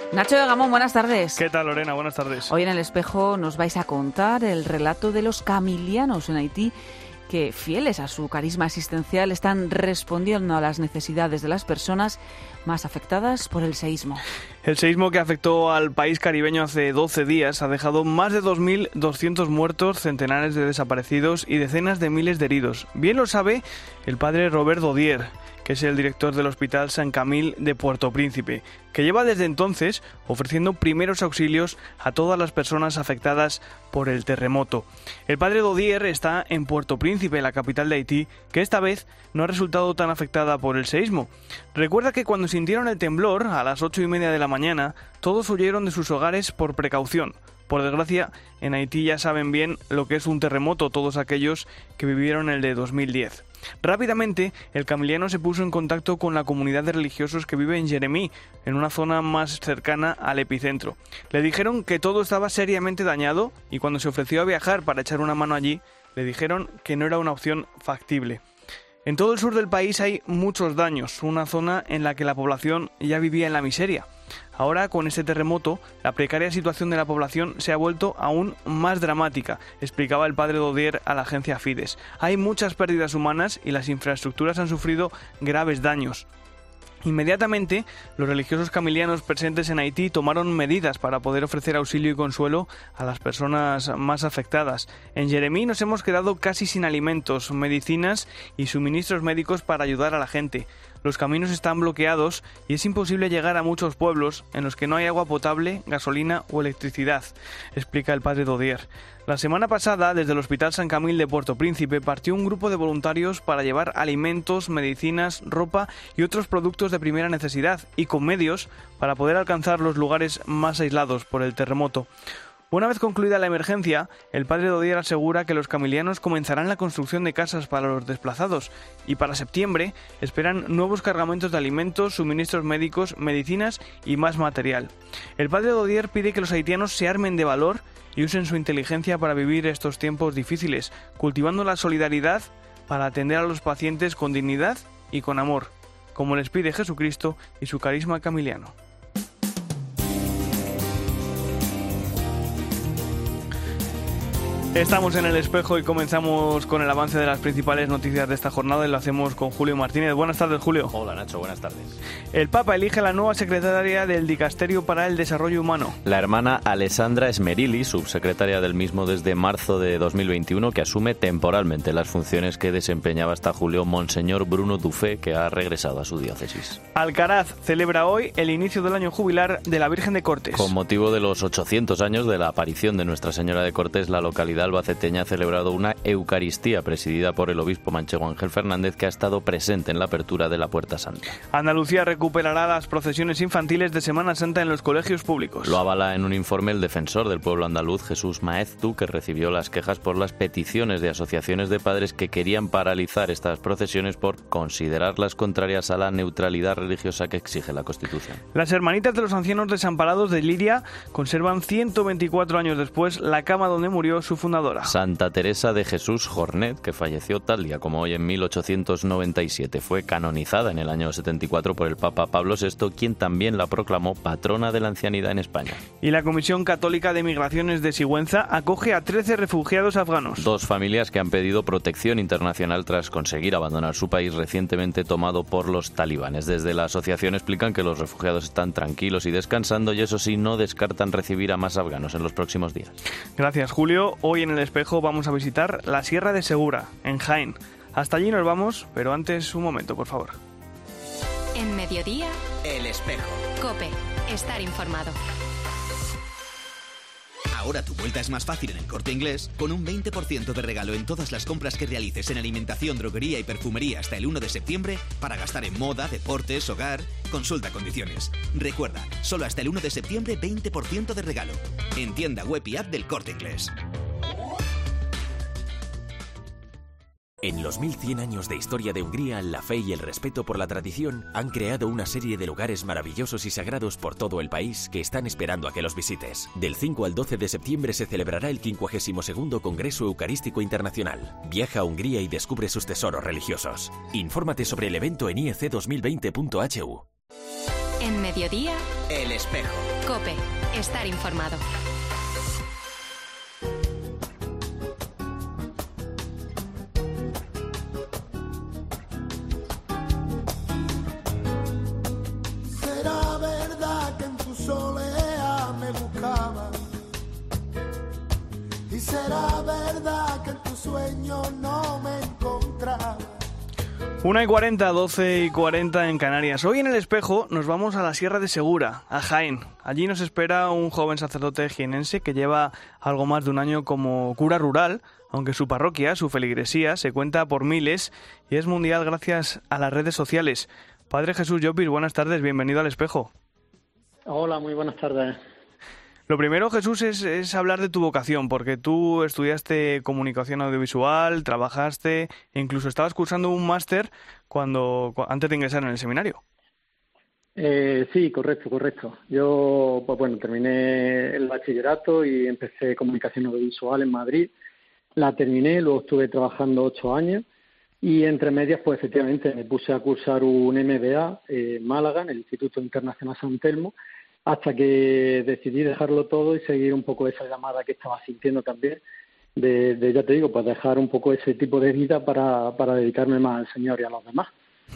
Nacho de Gamón, buenas tardes. ¿Qué tal, Lorena? Buenas tardes. Hoy en El Espejo nos vais a contar el relato de los camilianos en Haití, que, fieles a su carisma asistencial, están respondiendo a las necesidades de las personas más afectadas por el seísmo. El seísmo que afectó al país caribeño hace 12 días ha dejado más de 2.200 muertos, centenares de desaparecidos y decenas de miles de heridos. Bien lo sabe el padre Robert Dodier, que es el director del Hospital San Camil de Puerto Príncipe, que lleva desde entonces ofreciendo primeros auxilios a todas las personas afectadas por el terremoto. El padre Dodier está en Puerto Príncipe, la capital de Haití, que esta vez no ha resultado tan afectada por el seísmo. Recuerda que cuando sintieron el temblor, a las 8:30 de la mañana, todos huyeron de sus hogares por precaución. Por desgracia, en Haití ya saben bien lo que es un terremoto todos aquellos que vivieron el de 2010. Rápidamente, el camiliano se puso en contacto con la comunidad de religiosos que vive en Jeremí, en una zona más cercana al epicentro. Le dijeron que todo estaba seriamente dañado y cuando se ofreció a viajar para echar una mano allí, le dijeron que no era una opción factible. En todo el sur del país hay muchos daños, una zona en la que la población ya vivía en la miseria. Ahora, con este terremoto, la precaria situación de la población se ha vuelto aún más dramática, explicaba el padre Dodier a la agencia Fides. Hay muchas pérdidas humanas y las infraestructuras han sufrido graves daños. Inmediatamente, los religiosos camilianos presentes en Haití tomaron medidas para poder ofrecer auxilio y consuelo a las personas más afectadas. En Jeremí nos hemos quedado casi sin alimentos, medicinas y suministros médicos para ayudar a la gente. Los caminos están bloqueados y es imposible llegar a muchos pueblos en los que no hay agua potable, gasolina o electricidad, explica el padre Dodier. La semana pasada, desde el Hospital San Camil de Puerto Príncipe, partió un grupo de voluntarios para llevar alimentos, medicinas, ropa y otros productos de primera necesidad, y con medios para poder alcanzar los lugares más aislados por el terremoto. Una vez concluida la emergencia, el padre Dodier asegura que los camilianos comenzarán la construcción de casas para los desplazados y para septiembre esperan nuevos cargamentos de alimentos, suministros médicos, medicinas y más material. El padre Dodier pide que los haitianos se armen de valor y usen su inteligencia para vivir estos tiempos difíciles, cultivando la solidaridad para atender a los pacientes con dignidad y con amor, como les pide Jesucristo y su carisma camiliano. Estamos en El Espejo y comenzamos con el avance de las principales noticias de esta jornada y lo hacemos con Julio Martínez. Buenas tardes, Julio. Hola, Nacho, buenas tardes. El Papa elige la nueva secretaria del Dicasterio para el Desarrollo Humano. La hermana Alessandra Smerilli, subsecretaria del mismo desde marzo de 2021, que asume temporalmente las funciones que desempeñaba hasta julio Monseñor Bruno Dufé, que ha regresado a su diócesis. Alcaraz celebra hoy el inicio del año jubilar de la Virgen de Cortes. Con motivo de los 800 años de la aparición de Nuestra Señora de Cortes, la localidad albaceteña ha celebrado una Eucaristía presidida por el obispo manchego Ángel Fernández, que ha estado presente en la apertura de la Puerta Santa. Andalucía recuperará las procesiones infantiles de Semana Santa en los colegios públicos. Lo avala en un informe el defensor del pueblo andaluz, Jesús Maeztu, que recibió las quejas por las peticiones de asociaciones de padres que querían paralizar estas procesiones por considerarlas contrarias a la neutralidad religiosa que exige la Constitución. Las hermanitas de los ancianos desamparados de Liria conservan 124 años después la cama donde murió su fundadora. Santa Teresa de Jesús Jornet, que falleció tal día como hoy en 1897, fue canonizada en el año 74 por el Papa Pablo VI, quien también la proclamó patrona de la ancianidad en España. Y la Comisión Católica de Migraciones de Sigüenza acoge a 13 refugiados afganos. Dos familias que han pedido protección internacional tras conseguir abandonar su país recientemente tomado por los talibanes. Desde la asociación explican que los refugiados están tranquilos y descansando, y eso sí, no descartan recibir a más afganos en los próximos días. Gracias, Julio. Hoy en El Espejo vamos a visitar la Sierra de Segura, en Jaén. Hasta allí nos vamos, pero antes un momento, por favor. En Mediodía, El Espejo. COPE. Estar informado. Ahora tu vuelta es más fácil en El Corte Inglés, con un 20% de regalo en todas las compras que realices en alimentación, droguería y perfumería hasta el 1 de septiembre para gastar en moda, deportes, hogar. Consulta condiciones. Recuerda, solo hasta el 1 de septiembre 20% de regalo. En tienda web y app del Corte Inglés. En los 1100 años de historia de Hungría, la fe y el respeto por la tradición han creado una serie de lugares maravillosos y sagrados por todo el país que están esperando a que los visites. Del 5 al 12 de septiembre se celebrará el 52º Congreso Eucarístico Internacional. Viaja a Hungría y descubre sus tesoros religiosos. Infórmate sobre el evento en iec2020.hu. En Mediodía, El Espejo. COPE. Estar informado. ¿Será verdad que en tu soledad me buscaba? ¿Y será verdad que en tu sueño no me encontraba? 1:40, 12:40 en Canarias. Hoy en El Espejo nos vamos a la Sierra de Segura, a Jaén. Allí nos espera un joven sacerdote jienense que lleva algo más de un año como cura rural, aunque su parroquia, su feligresía, se cuenta por miles y es mundial gracias a las redes sociales. Padre Jesús Llopis, buenas tardes, bienvenido al Espejo. Hola, muy buenas tardes. Lo primero, Jesús, es hablar de tu vocación, porque tú estudiaste comunicación audiovisual, trabajaste e incluso estabas cursando un máster antes de ingresar en el seminario. Sí, correcto. Yo, terminé el bachillerato y empecé comunicación audiovisual en Madrid. La terminé, luego estuve trabajando 8 años y entre medias, pues efectivamente me puse a cursar un MBA en Málaga, en el Instituto Internacional San Telmo, hasta que decidí dejarlo todo y seguir un poco esa llamada que estaba sintiendo también, de ya te digo, pues dejar un poco ese tipo de vida para dedicarme más al Señor y a los demás.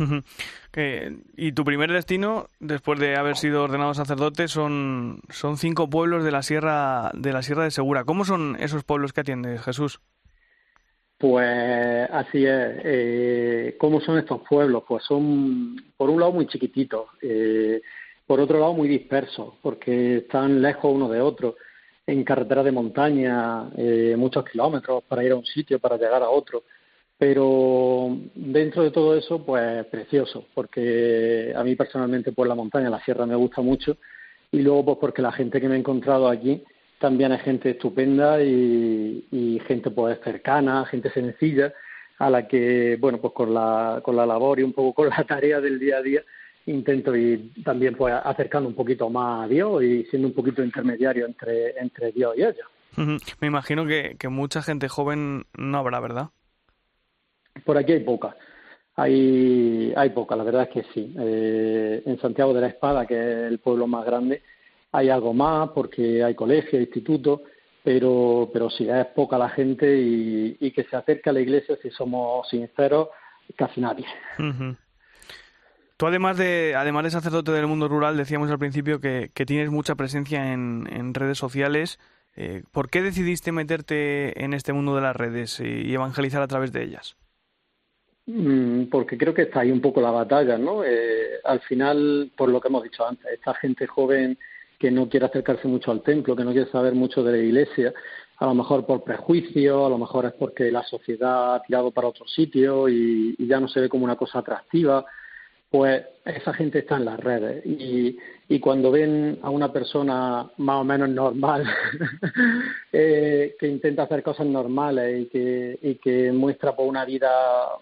Y tu primer destino, después de haber sido ordenado sacerdote, son 5 pueblos de la Sierra de Segura. ¿Cómo son esos pueblos que atiendes, Jesús? Pues así es. ¿Cómo son estos pueblos? Pues son, por un lado, muy chiquititos. Por otro lado, muy dispersos, porque están lejos uno de otro, en carretera de montaña, muchos kilómetros para ir a un sitio, para llegar a otro. Pero dentro de todo eso, pues precioso, porque a mí personalmente, pues la montaña, la sierra me gusta mucho, y luego pues porque la gente que me he encontrado aquí también es gente estupenda y gente pues cercana, gente sencilla, a la que, bueno, pues con la labor y un poco con la tarea del día a día, intento ir también pues acercando un poquito más a Dios y siendo un poquito intermediario entre Dios y ellos. Me imagino que mucha gente joven no habrá, ¿verdad? Por aquí hay poca. Hay poca, la verdad es que sí. En Santiago de la Espada, que es el pueblo más grande, hay algo más porque hay colegios, institutos, pero sí, es poca la gente y que se acerca a la iglesia, si somos sinceros, casi nadie. Uh-huh. Tú, además de sacerdote del mundo rural, decíamos al principio que tienes mucha presencia en redes sociales. ¿Por qué decidiste meterte en este mundo de las redes y evangelizar a través de ellas? Porque creo que está ahí un poco la batalla, ¿no? Al final, por lo que hemos dicho antes, esta gente joven que no quiere acercarse mucho al templo, que no quiere saber mucho de la iglesia, a lo mejor por prejuicio, a lo mejor es porque la sociedad ha tirado para otro sitio y ya no se ve como una cosa atractiva. Pues esa gente está en las redes y cuando ven a una persona más o menos normal que intenta hacer cosas normales y que muestra pues una vida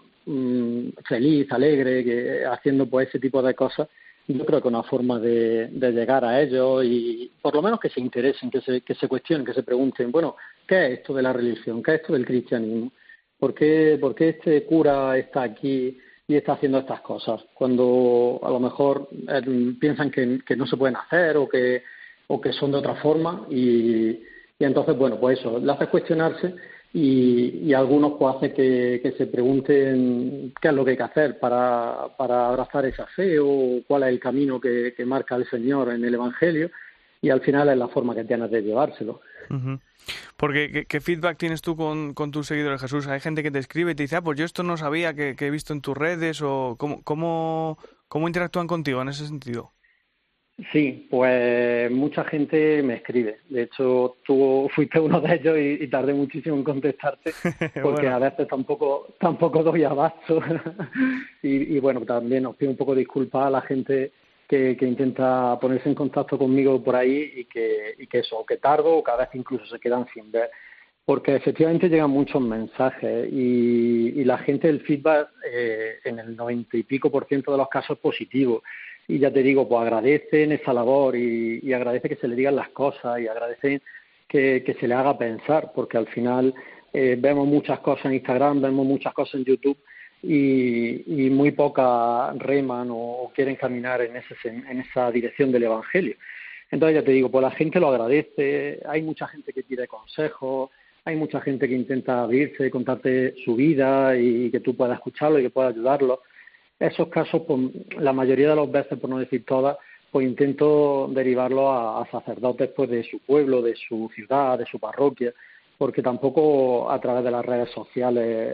feliz, alegre, haciendo pues ese tipo de cosas, yo creo que es una forma de llegar a ellos y por lo menos que se interesen, que se cuestionen, que se pregunten, bueno, ¿qué es esto de la religión? ¿Qué es esto del cristianismo? ¿Por qué este cura está aquí y está haciendo estas cosas, cuando a lo mejor piensan que no se pueden hacer o que son de otra forma y entonces, bueno, pues eso, le hace cuestionarse y algunos pues hace que se pregunten qué es lo que hay que hacer para abrazar esa fe o cuál es el camino que marca el Señor en el Evangelio y al final es la forma que tienes de llevárselo. Uh-huh. Porque ¿qué feedback tienes tú con tus seguidores, Jesús? Hay gente que te escribe y te dice, pues yo esto no sabía que he visto en tus redes, o ¿cómo interactúan contigo en ese sentido? Sí, pues mucha gente me escribe. De hecho, tú fuiste uno de ellos y tardé muchísimo en contestarte porque bueno, a veces tampoco doy abasto. y bueno, también os pido un poco de disculpas a la gente que intenta ponerse en contacto conmigo por ahí y que eso, o que tardo o cada vez incluso se quedan sin ver. Porque efectivamente llegan muchos mensajes y la gente, el feedback en el 90 y pico % de los casos es positivo. Y ya te digo, pues agradecen esa labor y agradece que se le digan las cosas y agradecen que se le haga pensar, porque al final vemos muchas cosas en Instagram, vemos muchas cosas en YouTube y muy pocas reman o quieren caminar en esa dirección del Evangelio. Entonces, ya te digo, pues la gente lo agradece, hay mucha gente que pide consejos, hay mucha gente que intenta abrirse, contarte su vida y que tú puedas escucharlo y que puedas ayudarlo. Esos casos, pues, la mayoría de las veces, por no decir todas, pues intento derivarlo a sacerdotes pues de su pueblo, de su ciudad, de su parroquia, porque tampoco a través de las redes sociales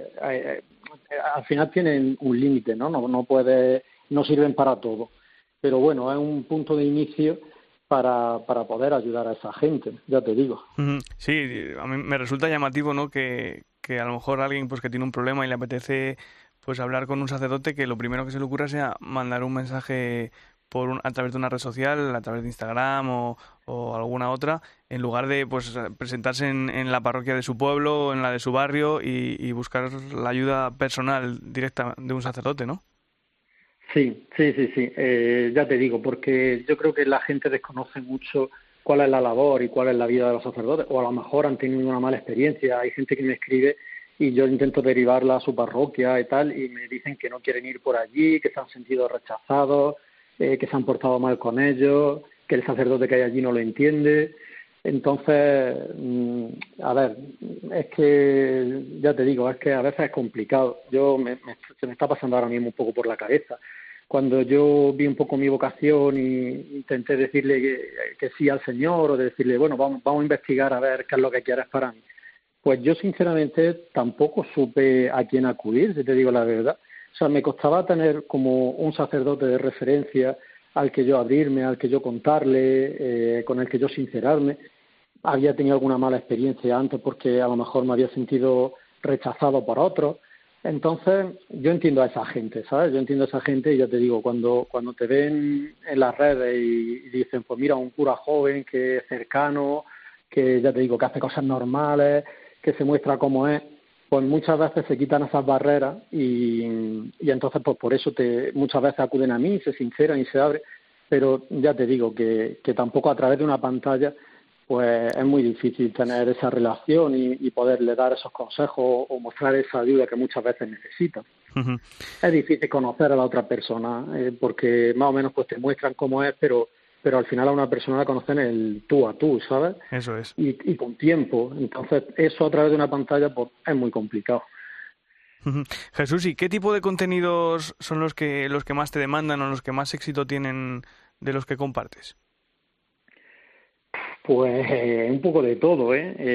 al final tienen un límite, ¿no? No sirven para todo. Pero bueno, es un punto de inicio para poder ayudar a esa gente, ya te digo. Sí, a mí me resulta llamativo, ¿no? Que a lo mejor alguien pues que tiene un problema y le apetece pues hablar con un sacerdote, que lo primero que se le ocurra sea mandar un mensaje a través de una red social, a través de Instagram o alguna otra, en lugar de pues presentarse en la parroquia de su pueblo, en la de su barrio y buscar la ayuda personal directa de un sacerdote, ¿no? Sí. Ya te digo, porque yo creo que la gente desconoce mucho cuál es la labor y cuál es la vida de los sacerdotes, o a lo mejor han tenido una mala experiencia. Hay gente que me escribe y yo intento derivarla a su parroquia y tal, y me dicen que no quieren ir por allí, que se han sentido rechazados, que se han portado mal con ellos, que el sacerdote que hay allí no lo entiende. Entonces, a ver, es que, ya te digo, es que a veces es complicado. Se me está pasando ahora mismo un poco por la cabeza. Cuando yo vi un poco mi vocación y intenté decirle que sí al Señor, o de decirle, bueno, vamos a investigar a ver qué es lo que quieres para mí, pues yo sinceramente tampoco supe a quién acudir, si te digo la verdad. O sea, me costaba tener como un sacerdote de referencia al que yo abrirme, al que yo contarle, con el que yo sincerarme. Había tenido alguna mala experiencia antes porque a lo mejor me había sentido rechazado por otros. Entonces, yo entiendo a esa gente, ¿sabes? Yo entiendo a esa gente y ya te digo, cuando te ven en las redes y dicen, pues mira, un cura joven que es cercano, que ya te digo, que hace cosas normales, que se muestra como es, pues muchas veces se quitan esas barreras y entonces pues por eso muchas veces acuden a mí, se sinceran y se abren, pero ya te digo que tampoco a través de una pantalla pues es muy difícil tener esa relación y poderle dar esos consejos o mostrar esa ayuda que muchas veces necesitan. Uh-huh. Es difícil conocer a la otra persona porque más o menos pues te muestran cómo es, pero al final a una persona la conocen el tú a tú, ¿sabes? Eso es. Y con tiempo. Entonces eso a través de una pantalla pues es muy complicado. Uh-huh. Jesús, ¿y qué tipo de contenidos son los que más te demandan o los que más éxito tienen de los que compartes? Pues un poco de todo,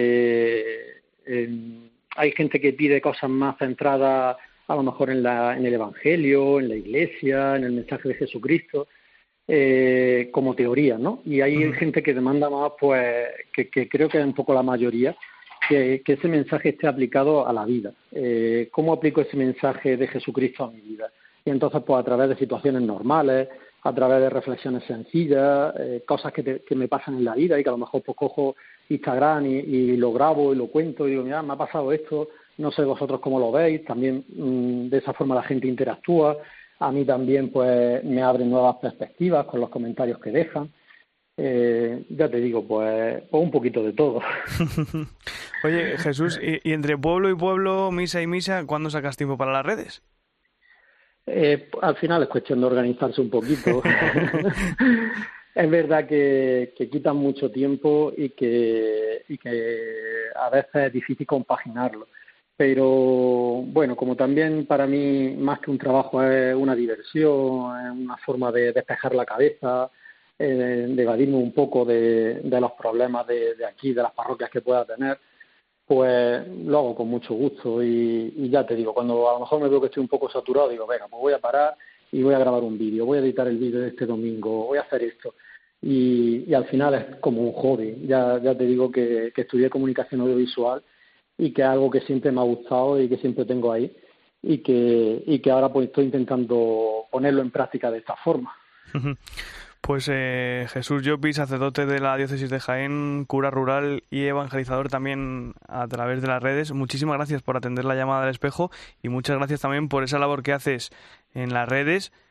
hay gente que pide cosas más centradas a lo mejor en el Evangelio, en la Iglesia, en el mensaje de Jesucristo, como teoría, ¿no? Y hay gente que demanda más, pues, que creo que es un poco la mayoría, que ese mensaje esté aplicado a la vida. ¿Cómo aplico ese mensaje de Jesucristo a mi vida? Y entonces, pues, a través de situaciones normales, a través de reflexiones sencillas, cosas que me pasan en la vida y que a lo mejor pues cojo Instagram y lo grabo y lo cuento y digo, mira, me ha pasado esto, no sé vosotros cómo lo veis. También de esa forma la gente interactúa, a mí también pues me abren nuevas perspectivas con los comentarios que dejan. Ya te digo, pues un poquito de todo. Oye, Jesús, y entre pueblo y pueblo, misa y misa, ¿cuándo sacas tiempo para las redes? Al final es cuestión de organizarse un poquito. Es verdad que quitan mucho tiempo y que a veces es difícil compaginarlo. Pero bueno, como también para mí más que un trabajo es una diversión, es una forma de despejar la cabeza, de evadirme un poco de los problemas de aquí, de las parroquias que pueda tener, pues lo hago con mucho gusto y ya te digo, cuando a lo mejor me veo que estoy un poco saturado, digo, venga, pues voy a parar y voy a grabar un vídeo, voy a editar el vídeo de este domingo, voy a hacer esto. Y al final es como un hobby. Ya te digo que estudié comunicación audiovisual y que es algo que siempre me ha gustado y que siempre tengo ahí y que ahora pues estoy intentando ponerlo en práctica de esta forma. Pues Jesús Llopis, sacerdote de la diócesis de Jaén, cura rural y evangelizador también a través de las redes, muchísimas gracias por atender la llamada del espejo y muchas gracias también por esa labor que haces en las redes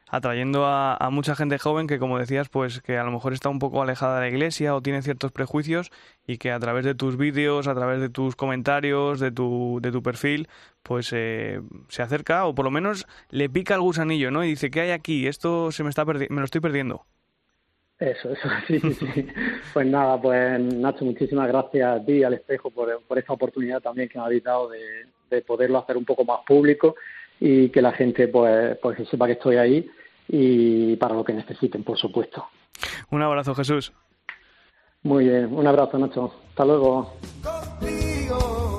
atrayendo a mucha gente joven que, como decías, pues que a lo mejor está un poco alejada de la Iglesia o tiene ciertos prejuicios y que a través de tus vídeos, a través de tus comentarios, de tu perfil, pues se acerca o por lo menos le pica el gusanillo, ¿no? Y dice, ¿qué hay aquí? Esto me lo estoy perdiendo. Eso, sí. Pues nada, pues Nacho, muchísimas gracias a ti y al Espejo por esta oportunidad también que me habéis dado de poderlo hacer un poco más público y que la gente pues sepa que estoy ahí y para lo que necesiten, por supuesto. Un abrazo, Jesús. Muy bien, un abrazo, Nacho. Hasta luego. Contigo.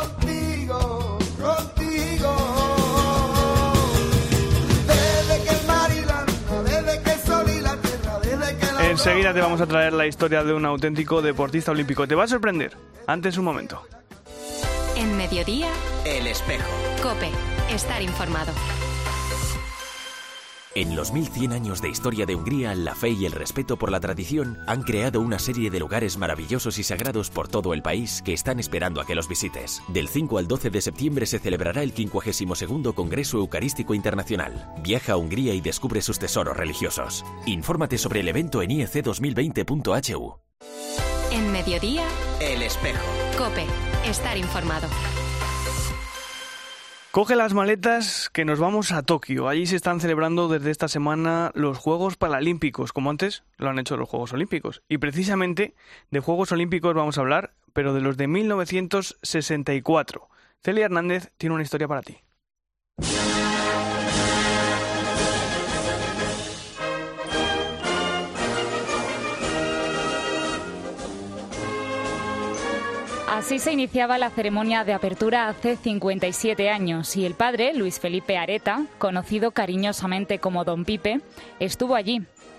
Desde que el mar y la luna, desde que el sol y la tierra, desde que la... Enseguida te vamos a traer la historia de un auténtico deportista olímpico. Te va a sorprender. Antes un momento. En Mediodía, El Espejo. COPE. Estar informado. En los 1100 años de historia de Hungría, la fe y el respeto por la tradición han creado una serie de lugares maravillosos y sagrados por todo el país que están esperando a que los visites. Del 5 al 12 de septiembre se celebrará el 52º Congreso Eucarístico Internacional. Viaja a Hungría y descubre sus tesoros religiosos. Infórmate sobre el evento en iec2020.hu. En Mediodía, El Espejo. COPE. Estar informado. Coge las maletas que nos vamos a Tokio. Allí se están celebrando desde esta semana los Juegos Paralímpicos, como antes lo han hecho los Juegos Olímpicos. Y precisamente de Juegos Olímpicos vamos a hablar, pero de los de 1964. Celia Hernández tiene una historia para ti. Así se iniciaba la ceremonia de apertura hace 57 años y el padre, Luis Felipe Areta, conocido cariñosamente como Don Pipe, estuvo allí.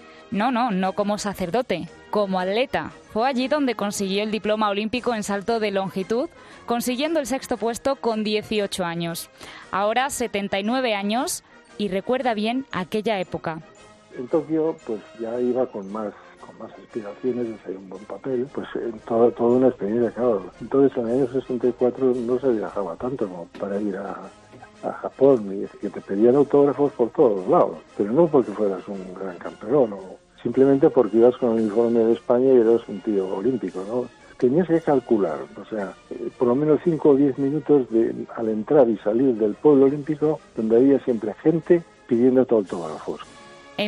No como sacerdote, como atleta. Fue allí donde consiguió el diploma olímpico en salto de longitud, consiguiendo el 6º puesto con 18 años. Ahora 79 años y recuerda bien aquella época. En Tokio pues ya iba con más aspiraciones de hacer un buen papel, pues toda una experiencia, claro. Entonces en el año 64 no se viajaba tanto como para ir a Japón, y que te pedían autógrafos por todos lados, pero no porque fueras un gran campeón, o simplemente porque ibas con el uniforme de España y eras un tío olímpico, ¿no? Tenías que calcular, o sea, por lo menos 5 o 10 minutos al entrar y salir del pueblo olímpico, donde había siempre gente pidiéndote autógrafos. En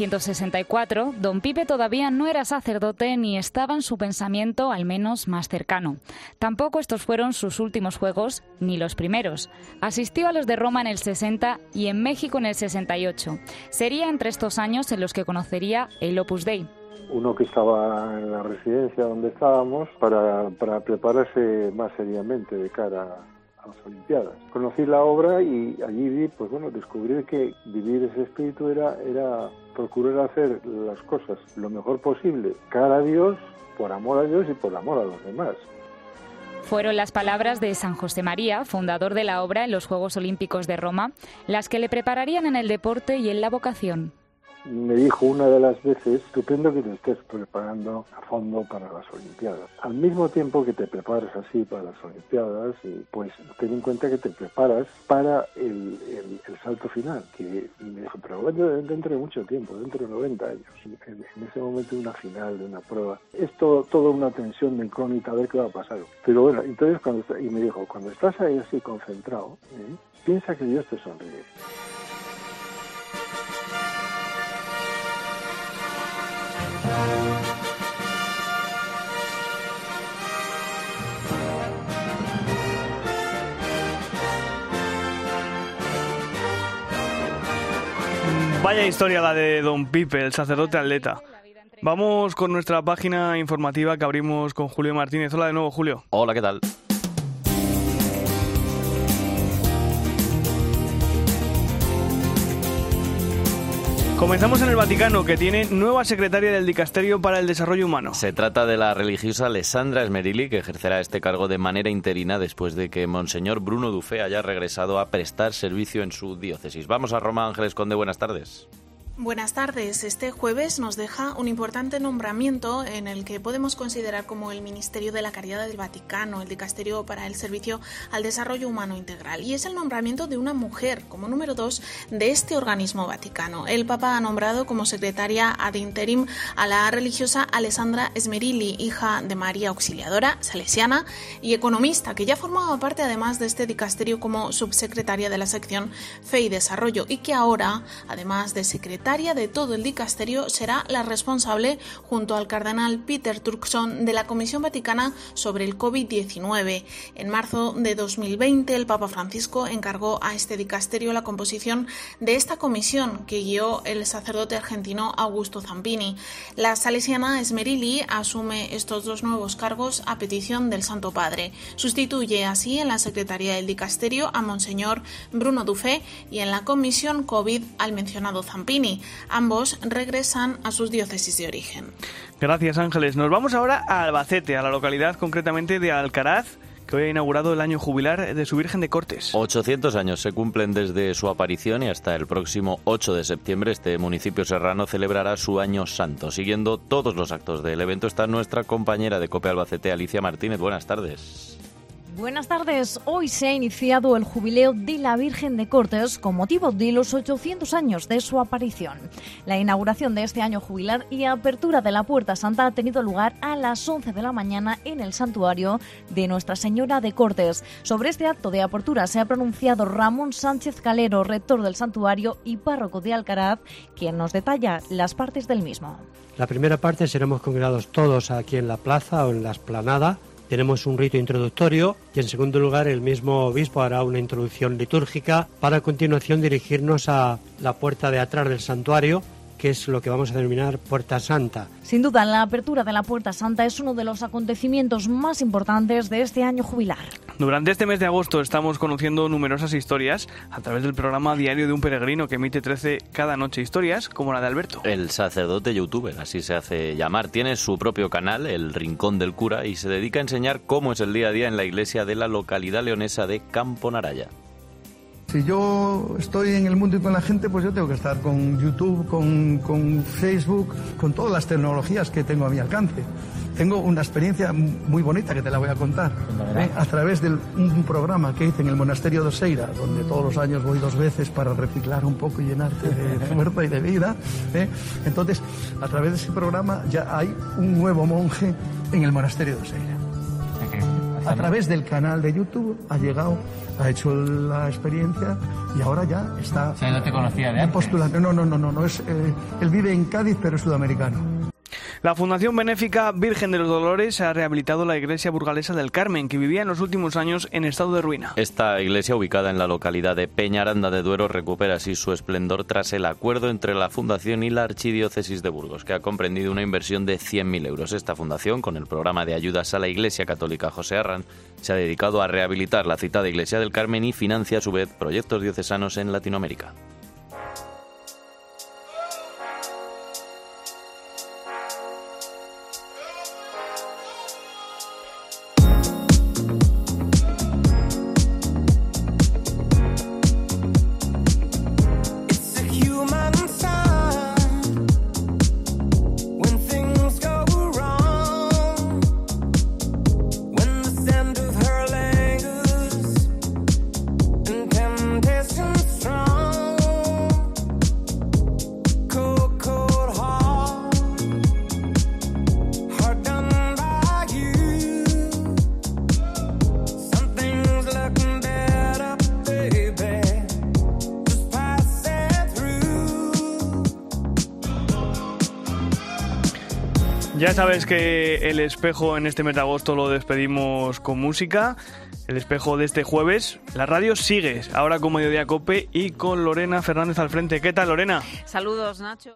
1964, Don Pipe todavía no era sacerdote ni estaba en su pensamiento al menos más cercano. Tampoco estos fueron sus últimos juegos, ni los primeros. Asistió a los de Roma en el 60 y en México en el 68. Sería entre estos años en los que conocería el Opus Dei. Uno que estaba en la residencia donde estábamos para prepararse más seriamente de cara a las Olimpiadas. Conocí la obra y allí vi, pues bueno, descubrir que vivir ese espíritu era procurar hacer las cosas lo mejor posible, cara a Dios, por amor a Dios y por amor a los demás. Fueron las palabras de San José María, fundador de la obra en los Juegos Olímpicos de Roma, las que le prepararían en el deporte y en la vocación. Me dijo una de las veces, estupendo que te estés preparando a fondo para las Olimpiadas. Al mismo tiempo que te preparas así para las Olimpiadas, y pues ten en cuenta que te preparas para el salto final, que me dijo, pero dentro de mucho tiempo, dentro de 90 años, en ese momento de una final, de una prueba, es toda una tensión de incógnita, a ver qué va a pasar. Pero bueno, entonces y me dijo, cuando estás ahí así concentrado, piensa que Dios te sonríe. Vaya historia la de Don Pipe, el sacerdote atleta. Vamos con nuestra página informativa que abrimos con Julio Martínez. Hola de nuevo, Julio. Hola, ¿qué tal? Comenzamos en el Vaticano, que tiene nueva secretaria del Dicasterio para el Desarrollo Humano. Se trata de la religiosa Alessandra Smerilli, que ejercerá este cargo de manera interina después de que Monseñor Bruno Dufé haya regresado a prestar servicio en su diócesis. Vamos a Roma, Ángeles Conde, buenas tardes. Buenas tardes. Este jueves nos deja un importante nombramiento en el que podemos considerar como el Ministerio de la Caridad del Vaticano, el Dicasterio para el Servicio al Desarrollo Humano Integral. Y es el nombramiento de una mujer como número 2 de este organismo vaticano. El Papa ha nombrado como secretaria ad interim a la religiosa Alessandra Smerilli, hija de María Auxiliadora, salesiana y economista, que ya formaba parte además de este dicasterio como subsecretaria de la sección Fe y Desarrollo y que ahora, además de secretaria de todo el dicasterio, será la responsable, junto al cardenal Peter Turkson, de la Comisión Vaticana sobre el COVID-19. En marzo de 2020, el Papa Francisco encargó a este dicasterio la composición de esta comisión que guió el sacerdote argentino Augusto Zampini. La salesiana Smerilli asume estos dos nuevos cargos a petición del Santo Padre. Sustituye así en la Secretaría del Dicasterio a Monseñor Bruno Dufay y en la Comisión COVID al mencionado Zampini. Ambos regresan a sus diócesis de origen. Gracias, Ángeles. Nos vamos ahora a Albacete, a la localidad concretamente de Alcaraz, que hoy ha inaugurado el año jubilar de su Virgen de Cortes. 800 años se cumplen desde su aparición y hasta el próximo 8 de septiembre este municipio serrano celebrará su Año Santo. Siguiendo todos los actos del evento está nuestra compañera de COPE Albacete, Alicia Martínez. Buenas tardes. Buenas tardes. Hoy se ha iniciado el jubileo de la Virgen de Cortes con motivo de los 800 años de su aparición. La inauguración de este año jubilar y apertura de la Puerta Santa ha tenido lugar a las 11 de la mañana en el santuario de Nuestra Señora de Cortes. Sobre este acto de apertura se ha pronunciado Ramón Sánchez Calero, rector del santuario y párroco de Alcaraz, quien nos detalla las partes del mismo. La primera parte seremos congregados todos aquí en la plaza o en la explanada. Tenemos un rito introductorio y en segundo lugar el mismo obispo hará una introducción litúrgica para a continuación dirigirnos a la puerta de atrás del santuario, que es lo que vamos a denominar Puerta Santa. Sin duda, la apertura de la Puerta Santa es uno de los acontecimientos más importantes de este año jubilar. Durante este mes de agosto estamos conociendo numerosas historias a través del programa Diario de un Peregrino, que emite 13 cada noche, historias como la de Alberto. El sacerdote youtuber, así se hace llamar, tiene su propio canal, El Rincón del Cura, y se dedica a enseñar cómo es el día a día en la iglesia de la localidad leonesa de Campo Naraya. Si yo estoy en el mundo y con la gente, pues yo tengo que estar con YouTube, con Facebook, con todas las tecnologías que tengo a mi alcance. Tengo una experiencia muy bonita que te la voy a contar, a través de un programa que hice en el monasterio de Oseira, donde todos los años voy 2 veces para reciclar un poco y llenarte de fuerza y de vida. Entonces, a través de ese programa ya hay un nuevo monje en el monasterio de Oseira. A través del canal de YouTube ha llegado, ha hecho la experiencia y ahora ya está... O sea, no te conocía de antes. Postulante. No, él vive en Cádiz, pero es sudamericano. La Fundación Benéfica Virgen de los Dolores ha rehabilitado la iglesia burgalesa del Carmen, que vivía en los últimos años en estado de ruina. Esta iglesia, ubicada en la localidad de Peñaranda de Duero, recupera así su esplendor tras el acuerdo entre la Fundación y la Archidiócesis de Burgos, que ha comprendido una inversión de 100.000 euros. Esta fundación, con el programa de ayudas a la Iglesia Católica José Arran, se ha dedicado a rehabilitar la citada iglesia del Carmen y financia a su vez proyectos diocesanos en Latinoamérica. Ya sabes que el espejo en este mes de agosto lo despedimos con música. El espejo de este jueves. La radio sigue, ahora con Mediodía Cope y con Lorena Fernández al frente. ¿Qué tal, Lorena? Saludos, Nacho.